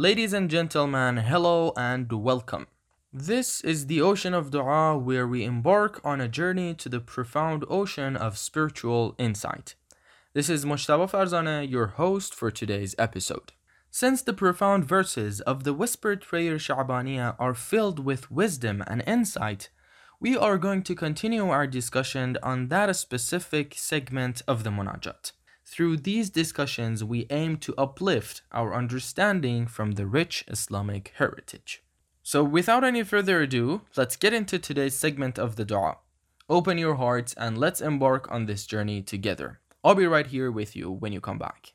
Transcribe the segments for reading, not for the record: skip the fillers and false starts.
Ladies and gentlemen, hello and welcome. This is the Ocean of Dua, where we embark on a journey to the profound ocean of spiritual insight. This is Mojtaba Farzaneh, your host for today's episode. Since the profound verses of the Whispered Prayer Sha'baniyah are filled with wisdom and insight, we are going to continue our discussion on that specific segment of the Munajat. Through these discussions, we aim to uplift our understanding from the rich Islamic heritage. So without any further ado, let's get into today's segment of the dua. Open your hearts and let's embark on this journey together. I'll be right here with you when you come back.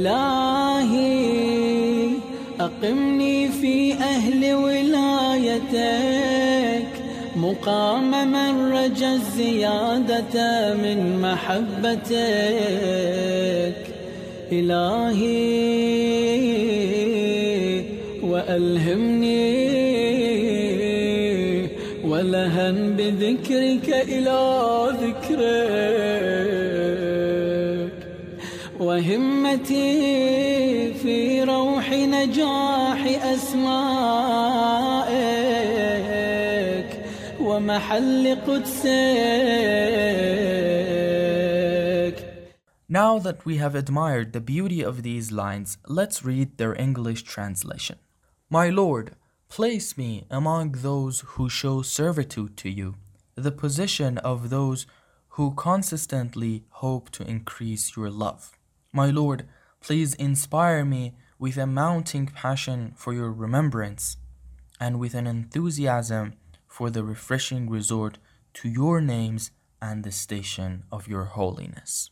إلهي أقمني في أهل ولايتك مقام من رجا الزيادة من محبتك إلهي وألهمني ولهن بذكرك إلى ذكرك وهمتي في روح نجاح أسمائك ومحل قدسك. Now that we have admired the beauty of these lines, let's read their English translation. My Lord, place me among those who show servitude to you, the position of those who consistently hope to increase your love. My Lord, please inspire me with a mounting passion for your remembrance and with an enthusiasm for the refreshing resort to your names and the station of your holiness.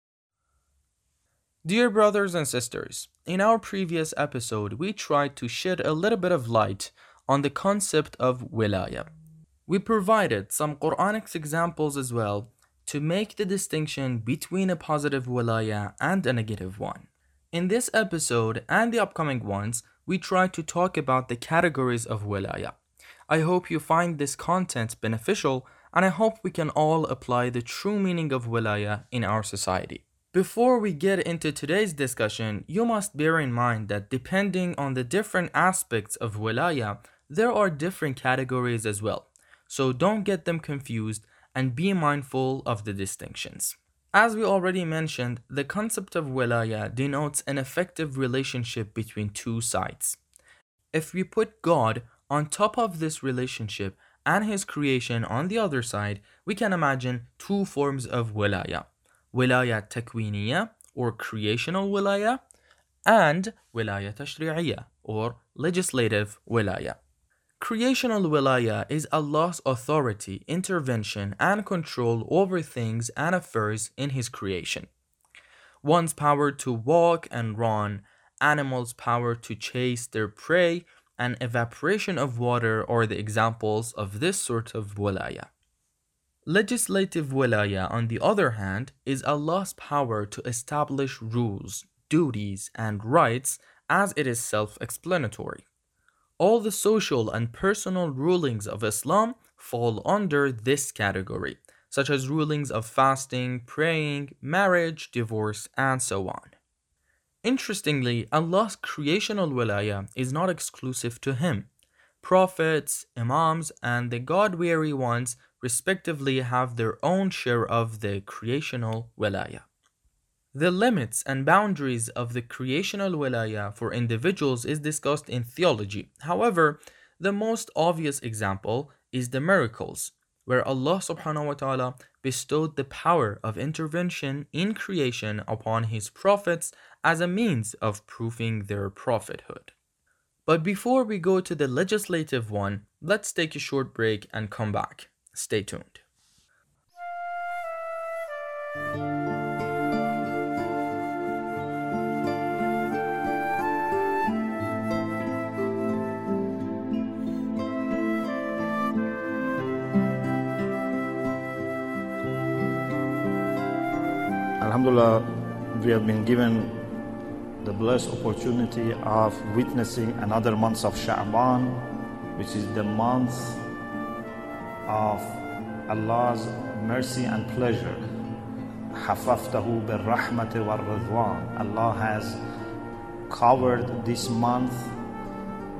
Dear brothers and sisters, in our previous episode, we tried to shed a little bit of light on the concept of wilaya. We provided some Quranic examples as well to make the distinction between a positive wilaya and a negative one. In this episode and the upcoming ones, we try to talk about the categories of wilaya. I hope you find this content beneficial, and I hope we can all apply the true meaning of wilaya in our society. Before we get into today's discussion, you must bear in mind that depending on the different aspects of wilaya, there are different categories as well. So don't get them confused and be mindful of the distinctions. As we already mentioned, the concept of wilaya denotes an effective relationship between two sides. If we put God on top of this relationship and His creation on the other side, we can imagine two forms of wilaya. Wilaya takwiniya or creational wilaya and wilaya tashri'iyya or legislative wilaya. Creational wilaya is Allah's authority, intervention, and control over things and affairs in His creation. One's power to walk and run, animals' power to chase their prey, and evaporation of water are the examples of this sort of wilaya. Legislative wilaya, on the other hand, is Allah's power to establish rules, duties, and rights as it is self-explanatory. All the social and personal rulings of Islam fall under this category, such as rulings of fasting, praying, marriage, divorce, and so on. Interestingly, Allah's creational wilaya is not exclusive to Him. Prophets, imams, and the God-weary ones respectively have their own share of the creational wilaya. The limits and boundaries of the creational wilaya for individuals is discussed in theology. However, the most obvious example is the miracles, where Allah subhanahu wa ta'ala bestowed the power of intervention in creation upon His prophets as a means of proving their prophethood. But before we go to the legislative one, let's take a short break and come back. Stay tuned. Alhamdulillah, we have been given the blessed opportunity of witnessing another month of Sha'ban, which is the month of Allah's mercy and pleasure. حَفَفْتَهُ بِالرَّحْمَةِ وَالرِّضْوَانِ. Allah has covered this month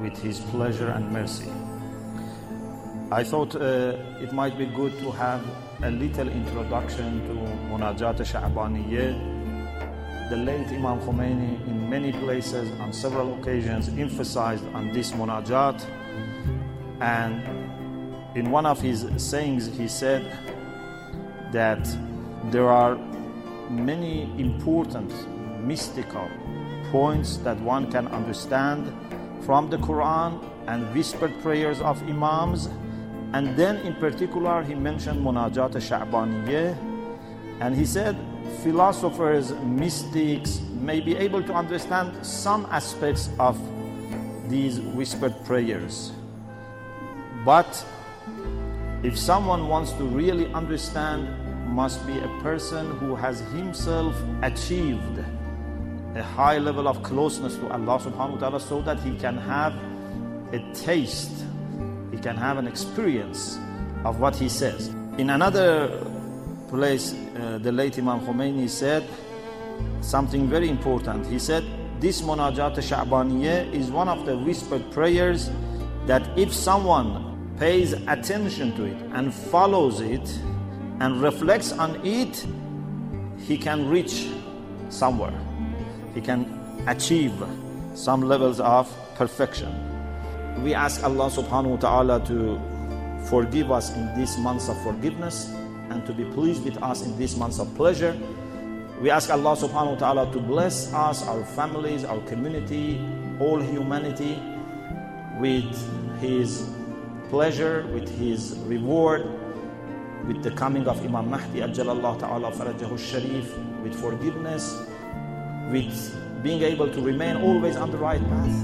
with His pleasure and mercy. I thought it might be good to have a little introduction to Munajat Sha'baniyya. The late Imam Khomeini in many places on several occasions emphasized on this Munajat, and in one of his sayings he said that there are many important mystical points that one can understand from the Quran and whispered prayers of Imams. And then in particular he mentioned Munajat Sha'baniyya, and he said philosophers, mystics may be able to understand some aspects of these whispered prayers. But if someone wants to really understand, must be a person who has himself achieved a high level of closeness to Allah subhanahu wa ta'ala, so that he can have a taste, he can have an experience of what he says. In another place, the late Imam Khomeini said something very important. He said, this Munajat Sha'baniyya is one of the whispered prayers that if someone pays attention to it and follows it and reflects on it, he can reach somewhere. He can achieve some levels of perfection. We ask Allah subhanahu wa ta'ala to forgive us in these months of forgiveness and to be pleased with us in these months of pleasure. We ask Allah subhanahu wa ta'ala to bless us, our families, our community, all humanity with His pleasure, with His reward, with the coming of Imam Mahdi Ajjalallahu ta'ala farajahu sharif, with forgiveness, with being able to remain always on the right path.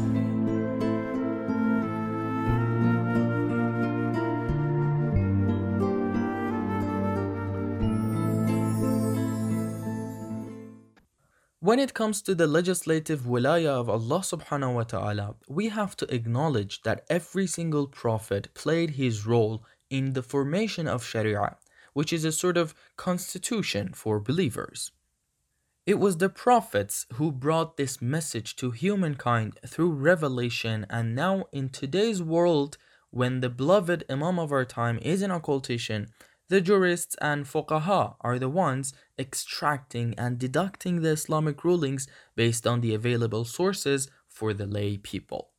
When it comes to the legislative wilaya of Allah subhanahu wa ta'ala, we have to acknowledge that every single prophet played his role in the formation of Sharia, which is a sort of constitution for believers. It was the prophets who brought this message to humankind through revelation, and now in today's world, when the beloved Imam of our time is in occultation, the jurists and fuqaha are the ones extracting and deducting the Islamic rulings based on the available sources for the lay people.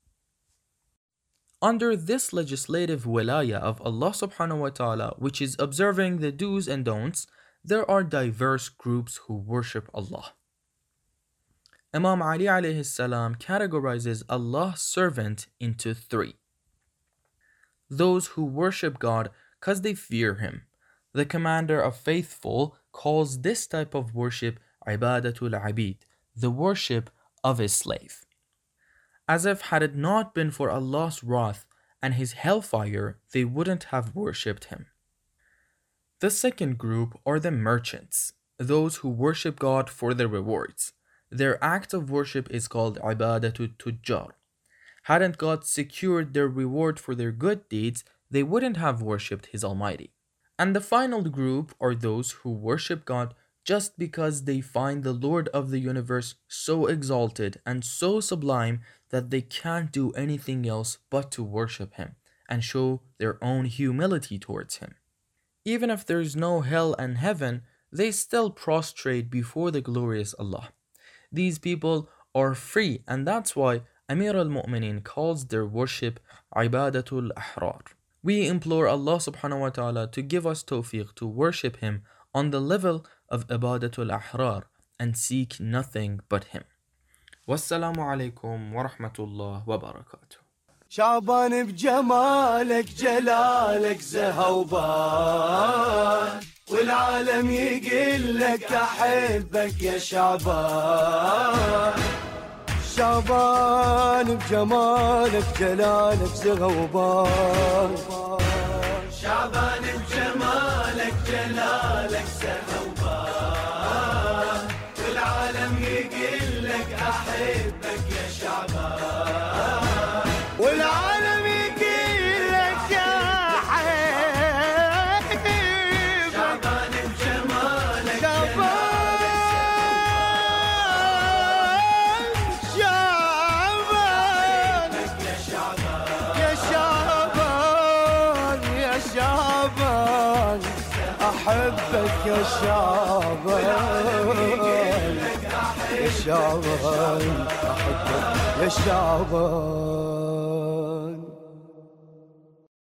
Under this legislative wilaya of Allah subhanahu wa ta'ala, which is observing the do's and don'ts, there are diverse groups who worship Allah. Imam Ali alayhi salam categorizes Allah's servant into three. Those who worship God because they fear Him. The commander of faithful calls this type of worship ibadatul abid, the worship of a slave. As if had it not been for Allah's wrath and His hellfire, they wouldn't have worshipped Him. The second group are the merchants, those who worship God for their rewards. Their act of worship is called ibadatul tujjar. Hadn't God secured their reward for their good deeds, they wouldn't have worshipped His Almighty. And the final group are those who worship God just because they find the Lord of the universe so exalted and so sublime that they can't do anything else but to worship Him and show their own humility towards Him. Even if there is no hell and heaven, they still prostrate before the glorious Allah. These people are free, and that's why Amir al-Mu'minin calls their worship ibadatul ahrar. We implore Allah subhanahu wa ta'ala to give us tawfiq to worship Him on the level of ibadatul ahrar and seek nothing but Him. Wassalamu alaikum wa rahmatullah wa barakatuh. شعبان بجمالك جلالك زهوبان والعالم يقول لك أحبك يا شعبان شعبان بجمالك جلالك زهوبان شعبان بجمالك جلالك زهوبان والعالم يقول لك أحبك يا شعبان والعالم يقول لك يا حبيب شعبان بجمالك شعبان شعبان يا شعبان أحبك يا شعبان، يا شعبان أحبك يا شعبان.